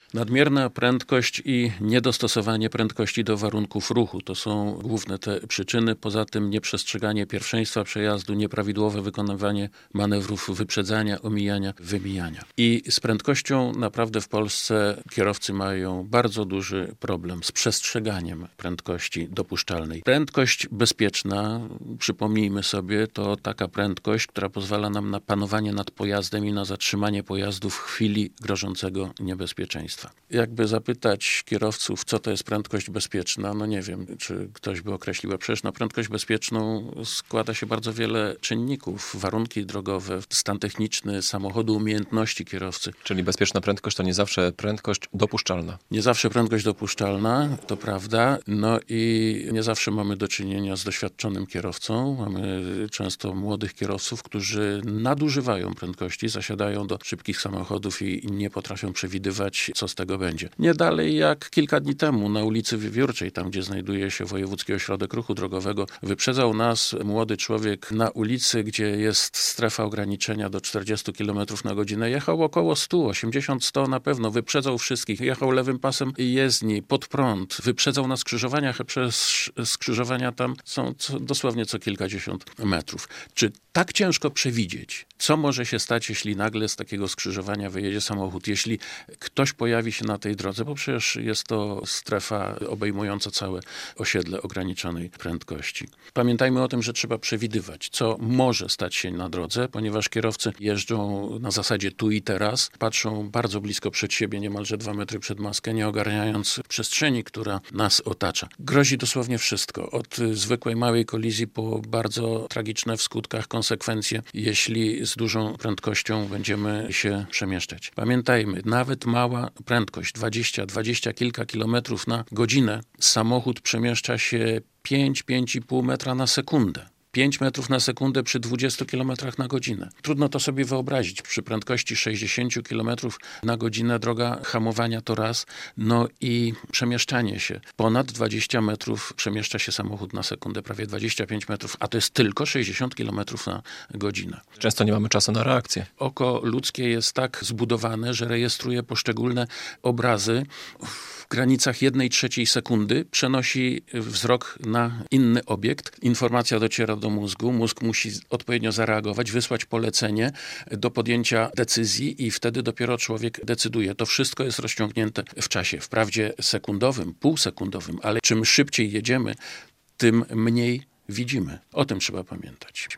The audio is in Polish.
Nadmierna prędkość i niedostosowanie prędkości do warunków ruchu to są główne te przyczyny. Poza tym nieprzestrzeganie pierwszeństwa przejazdu, nieprawidłowe wykonywanie manewrów wyprzedzania, omijania, wymijania. I z prędkością naprawdę w Polsce kierowcy mają bardzo duży problem z przestrzeganiem prędkości dopuszczalnej. Prędkość bezpieczna, przypomnijmy sobie, to taka prędkość, która pozwala nam na panowanie nad pojazdem i na zatrzymanie pojazdu w chwili grożącego niebezpieczeństwa. Jakby zapytać kierowców, co to jest prędkość bezpieczna, no nie wiem, czy ktoś by określił, a przecież na prędkość bezpieczną składa się bardzo wiele czynników. Warunki drogowe, stan techniczny samochodu, umiejętności kierowcy. Czyli bezpieczna prędkość to nie zawsze prędkość dopuszczalna. Nie zawsze prędkość dopuszczalna, to prawda, no i nie zawsze mamy do czynienia z doświadczonym kierowcą. Mamy często młodych kierowców, którzy nadużywają prędkości, zasiadają do szybkich samochodów i nie potrafią przewidywać, co z tego będzie. Nie dalej jak kilka dni temu na ulicy Wiewiórczej, tam gdzie znajduje się Wojewódzki Ośrodek Ruchu Drogowego, wyprzedzał nas młody człowiek na ulicy, gdzie jest strefa ograniczenia do 40 km na godzinę. Jechał około 100, 80-100 na pewno. Wyprzedzał wszystkich. Jechał lewym pasem jezdni, pod prąd. Wyprzedzał na skrzyżowaniach, a przez skrzyżowania tam są dosłownie co kilkadziesiąt metrów. Czy tak ciężko przewidzieć, co może się stać, jeśli nagle z takiego skrzyżowania wyjedzie samochód, jeśli ktoś pojawi się na tej drodze, bo przecież jest to strefa obejmująca całe osiedle ograniczonej prędkości. Pamiętajmy o tym, że trzeba przewidywać, co może stać się na drodze, ponieważ kierowcy jeżdżą na zasadzie tu i teraz, patrzą bardzo blisko przed siebie, niemalże 2 metry przed maskę, nie ogarniając przestrzeni, która nas otacza. Grozi dosłownie wszystko, od zwykłej małej kolizji po bardzo tragiczne w skutkach konsekwencje, jeśli z dużą prędkością będziemy się przemieszczać. Pamiętajmy, nawet mała prędkość, 20 kilka kilometrów na godzinę, samochód przemieszcza się 5,5 metra na sekundę. 5 metrów na sekundę przy 20 km na godzinę. Trudno to sobie wyobrazić. Przy prędkości 60 km na godzinę droga hamowania to raz, no i przemieszczanie się. Ponad 20 metrów przemieszcza się samochód na sekundę, prawie 25 metrów, a to jest tylko 60 km na godzinę. Często nie mamy czasu na reakcję. Oko ludzkie jest tak zbudowane, że rejestruje poszczególne obrazy w granicach 1/3 sekundy, przenosi wzrok na inny obiekt. Informacja dociera do mózgu. Mózg musi odpowiednio zareagować, wysłać polecenie do podjęcia decyzji i wtedy dopiero człowiek decyduje. To wszystko jest rozciągnięte w czasie. Wprawdzie sekundowym, półsekundowym, ale czym szybciej jedziemy, tym mniej widzimy. O tym trzeba pamiętać.